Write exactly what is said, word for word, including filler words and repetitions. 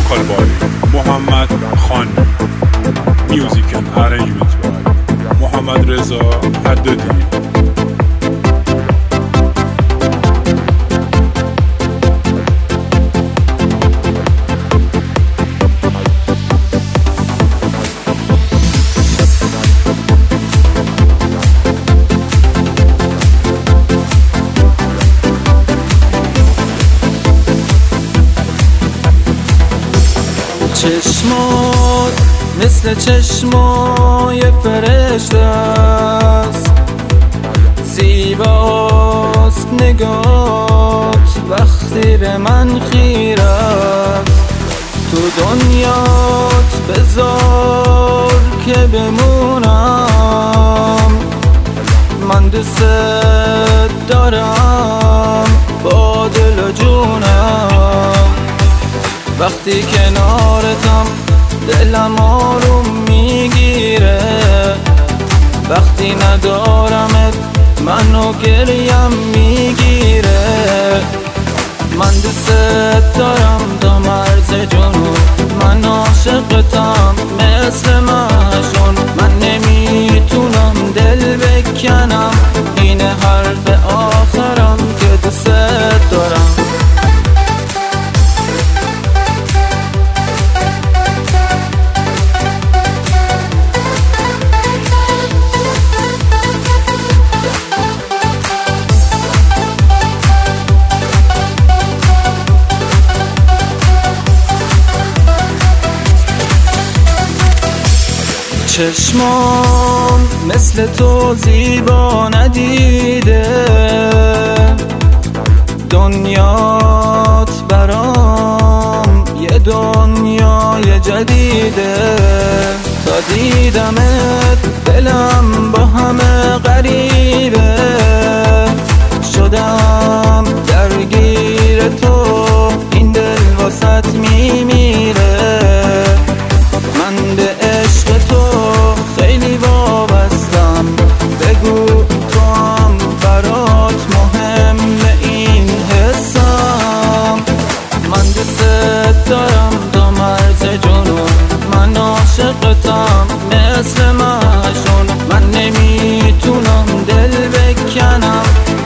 vocal by Muhammad Khan, music and arrangement by Muhammad Reza Haddadi. چشمات مثل چشمای فرشته است، زیباست نگات وقتی به من خیره است. تو دنیات بذار که بمونم، من دوست دارم با دل و جونم. وقتی کنارتم دلم آروم میگیره، وقتی ندارمت منو گریم میگیره. من دوست دارم تا مرز جنون، من عاشقتم مثل مجنون. من نمیتونم دل بکنم، این حرف آخرم که دوست دارم. چشمام مثل تو زیبا ندیده، دنیات برام یه دنیای جدیده. تا دیدمت دلم با همه غریبه، شدم درگیر تو، این دل واسط میمیره. من به عشق تو خیلی وابستم، بگو تو هم برات مهم این حسم. من دوست دارم تا مرز جنون، من عاشقتم مثل مجنون. من نمیتونم دل بکنم،